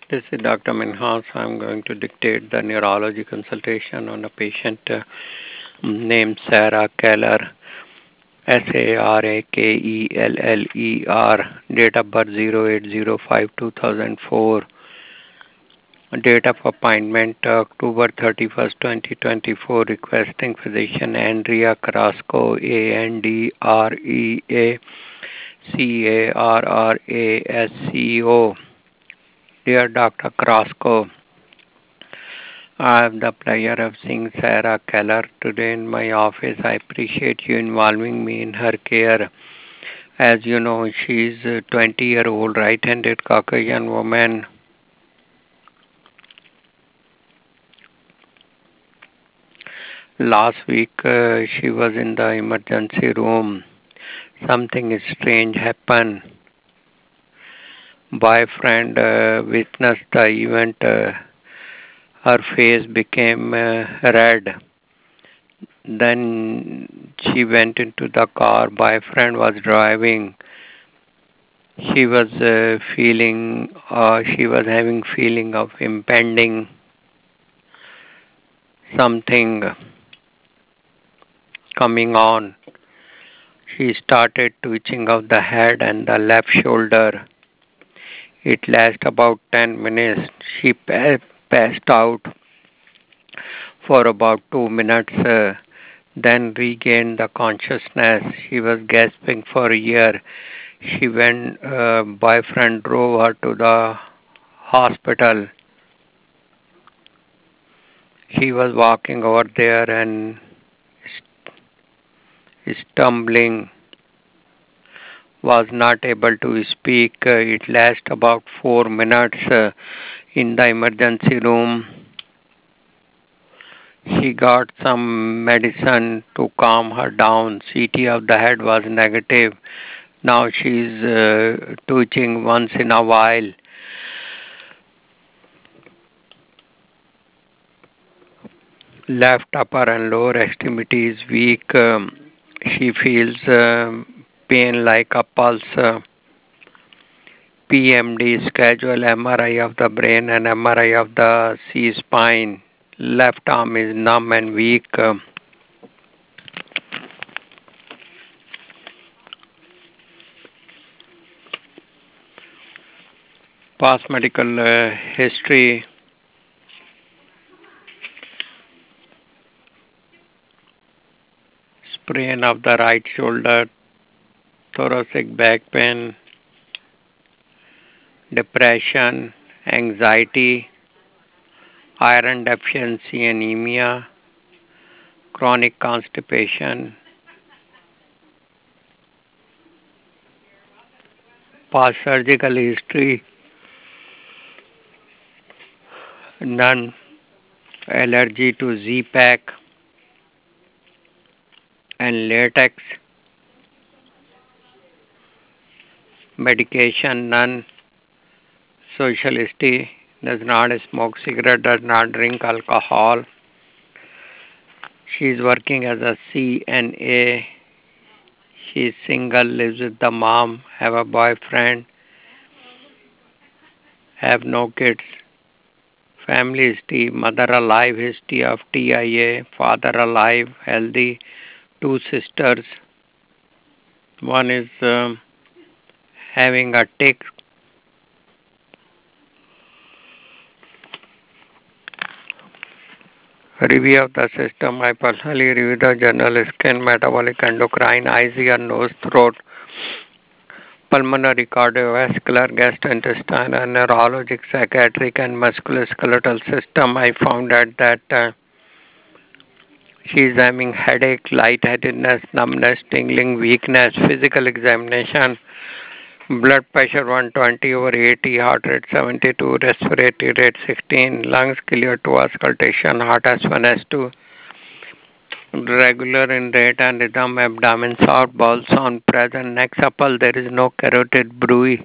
This is Dr. Minhas. I'm going to dictate the neurology consultation on a patient named Sarah Keller, Sarakeleller, date of birth 0805-2004, date of appointment October 31st, 2024, requesting physician Andrea Carrasco, Andrea Carrasco. Dear Dr. Carrasco, I have the pleasure of seeing Sarah Keller today in my office. I appreciate you involving me in her care. As you know, she is a 20-year-old right-handed Caucasian woman. Last week, she was in the emergency room. Something strange happened. Boyfriend witnessed the event. Her face became red. Then she went into the car. Boyfriend was driving. She was having feeling of impending something coming on. She started twitching of the head and the left shoulder. It lasted about 10 minutes. She passed out for about 2 minutes, then regained the consciousness. She was gasping for air. Boyfriend drove her to the hospital. She was walking over there and stumbling, was not able to speak. It lasted about 4 minutes in the emergency room. She got some medicine to calm her down. CT of the head was negative. Now she is twitching once in a while. Left upper and lower extremity is weak. She feels pain like a pulse. PMD, schedule MRI of the brain and MRI of the C-spine. Left arm is numb and weak. Past medical history. Sprain of the right shoulder, thoracic back pain, depression, anxiety, iron deficiency anemia, chronic constipation, past surgical history, none, allergy to Z-Pack and latex, medication, none, social history, does not smoke cigarette, does not drink alcohol. She is working as a CNA. She is single, lives with the mom, have a boyfriend, have no kids. Family history, mother alive, history of TIA, father alive, healthy, 2 sisters. One is having a tick. Review of the system. I personally review the journal skin, metabolic, endocrine, eyes, ear, nose, throat, pulmonary, cardiovascular, gastrointestinal, neurologic, psychiatric, and musculoskeletal system. I found out that she is having headache, lightheadedness, numbness, tingling, weakness, physical examination, blood pressure 120 over 80, heart rate 72, respiratory rate 16, lungs clear to auscultation, heart S1, S2, regular in rate and rhythm, abdomen soft, bowel sound present, neck supple, there is no carotid bruit.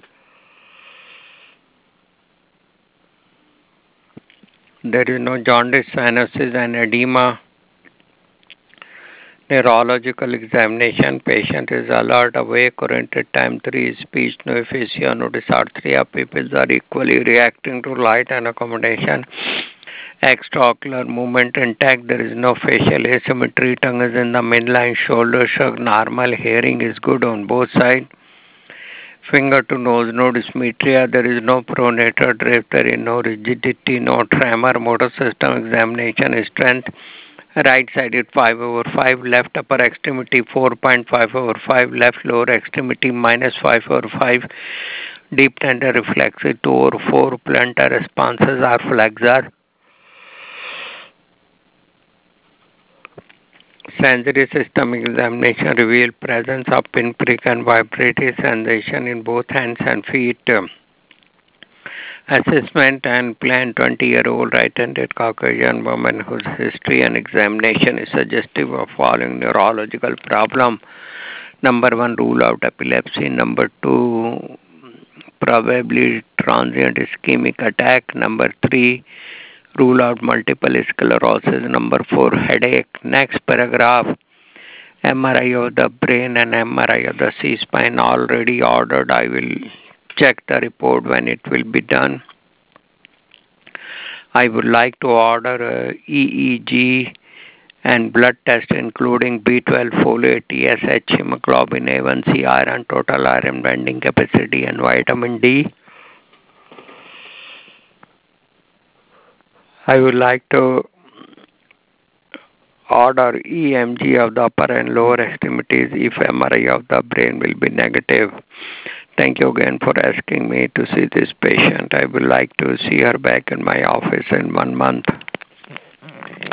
There is no jaundice, cyanosis and edema. Neurological examination. Patient is alert, awake, oriented, time 3, speech, no aphasia, no dysarthria. Pupils are equally reacting to light and accommodation. Extraocular movement intact. There is no facial asymmetry. Tongue is in the midline. Shoulder shrug normal. Hearing is good on both sides. Finger to nose, no dysmetria. There is no pronator drift. There is no rigidity, no tremor. Motor system examination strength. Right sided 5 over 5. Left upper extremity 4.5 over 5. Left lower extremity minus 5 over 5. Deep tender reflexes 2 over 4. Plantar responses are flexor. Sensory system examination revealed presence of pinprick and vibratory sensation in both hands and feet. Assessment and plan. 20-year-old right-handed Caucasian woman whose history and examination is suggestive of following neurological problem. Number 1, rule out epilepsy. Number 2, probably transient ischemic attack. Number 3, rule out multiple sclerosis. Number 4, headache. Next paragraph. MRI of the brain and MRI of the C-spine already ordered. I will check the report when it will be done. I would like to order a EEG and blood test including B12, folate, TSH, hemoglobin A1C, iron, total iron bending capacity and vitamin D. I would like to order EMG of the upper and lower extremities if MRI of the brain will be negative. Thank you again for asking me to see this patient. I would like to see her back in my office in 1 month.